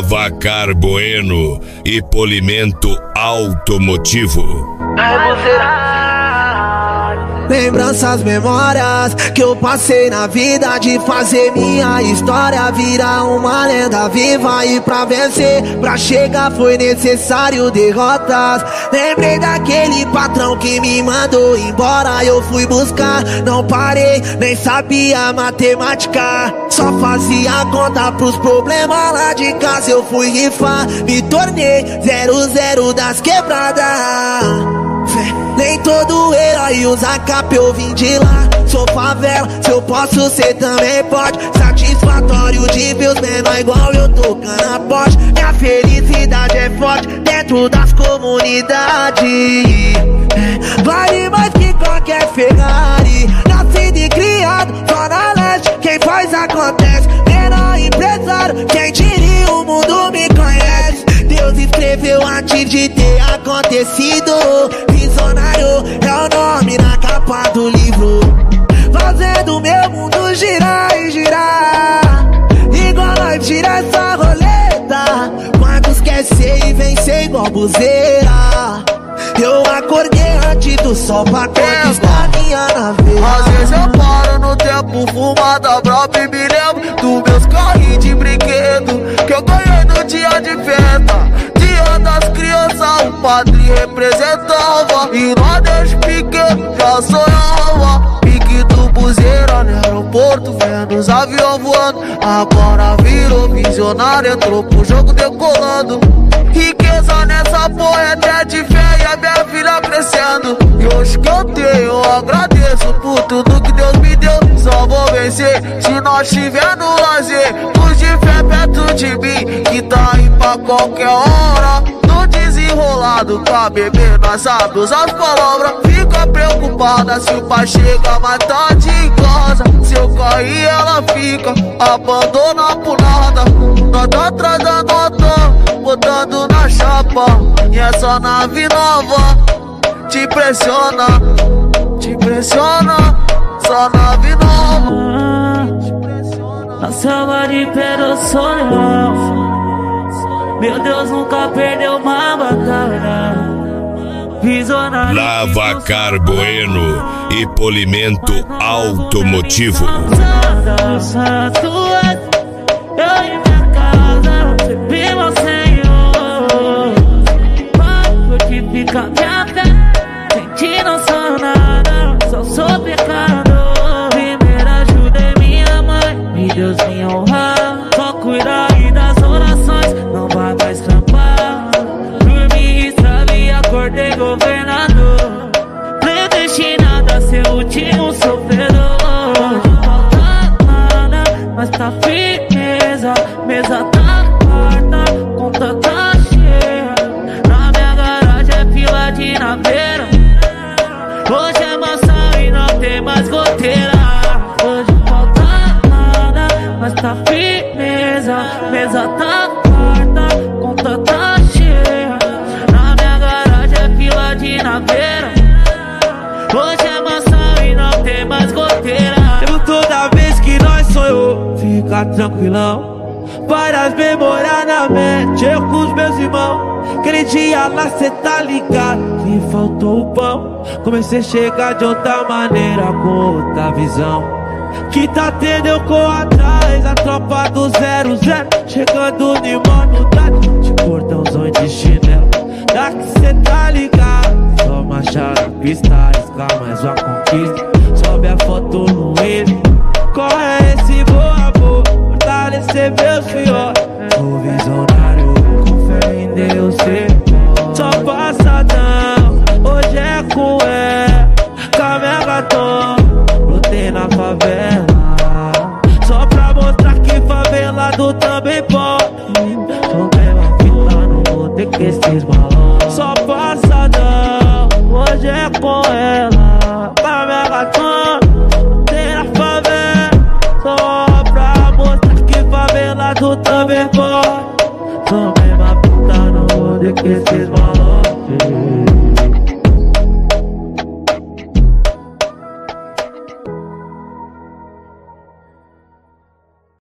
Lavacar Bueno e polimento automotivo. Lembranças, memórias que eu passei na vida, de fazer minha história virar uma lenda viva. E pra vencer, pra chegar foi necessário derrotas. Lembrei daquele patrão que me mandou embora, eu fui buscar, não parei, nem sabia matemática, só fazia conta pros problemas lá de casa. Eu fui rifar, me tornei 00 das quebradas. Nem todo herói usa capa, eu vim de lá. Sou favela, se eu posso ser também pode. Satisfatório de ver os menor igual eu tocando a Porsche. Minha felicidade é forte dentro das comunidades. Vale mais que qualquer Ferrari. Nascido e criado, Zona Leste, quem faz acontece. Menor empresário, quem diria o mundo me conhece. Deus escreveu antes de ter acontecido. Visionário é o nome na capa do livro, fazendo meu mundo girar e girar. Igual nós gira essa roleta. Quantos quer ser e vencer igual buzeira? Eu acordei antes do sol pra conquistar minha naveira. Às vezes eu paro no tempo, fumada brava e me lembro dos meus carrinhos de brinquedo que eu ganhei no dia de festa. Dia das crianças, o padre representava, e nós desde pequeno já sonhava. Pique do buzeira no aeroporto, vendo os aviões voando. Agora virou visionário, entrou pro jogo decolando. Riqueza nessa porra é até de fé e a minha filha crescendo. E hoje que eu tenho, eu agradeço por tudo que Deus me deu. Só vou vencer se nós tiver no lazer. Os de fé perto de mim, que tá aí pra qualquer hora. No desenrolado pra beber, nós sabe usar as palavras. Fica preocupada se o pai chega mais tarde em casa. Se eu cair ela fica, abandona por nada. Nós tá atrás da nota, botando na chapa. E essa nave nova te impressiona, só nave nova. Na selva de Pedro Soleil, meu Deus nunca perdeu uma batalha. Visionário. Lavacar Bueno e polimento automotivo. Eu em minha casa, recebi meu Senhor. Vai fortificar minha fé, sem ti não sou nada, só sou pecador. Primeiro ajudei minha mãe, e Deus me honrar. Só cuida aí das orações, não vai mais trampar. Dormi, estralei, acordei governador, predestinado a ser o último sofredor. Não falta nada, mas tá firmeza. Mesa tá farta, conta tá cheia. Na minha garagem é fila de naveira. Hoje é maçã e não tem mais goteira. Hoje não falta nada, mas tá firmeza. Mesa tá farta, conta tá cheia. Na minha garagem é fila de naveira. Hoje é maçã e não tem mais goteira. Lembro toda vez que nós sonhou, fica tranquilão. Várias memórias na mente, eu com os meus irmãos. Aquele dia lá cê tá ligado, que faltou o pão. Comecei a chegar de outra maneira, com outra visão. Que tá tendo eu corro atrás, a tropa do 00. Chegando de monodade, de portãozão de chinelo. Daqui cê tá ligado, só marcha na pista, arriscar mais uma conquista. Sobe a foto no Insta, corre esse boa boa, fortalecer meus filhotes. O visionário, com fé em Deus ser só passadão, hoje é com ela, Camegatão. Lutei na favela, só pra mostrar que favelado também pode. Sou bela fita, não vou ter que esses balões. Só passadão, hoje é com ela, Camegatão. Lutei na favela, só pra mostrar que favelado também pode. Sou bela fita, não vou ter que esses balões.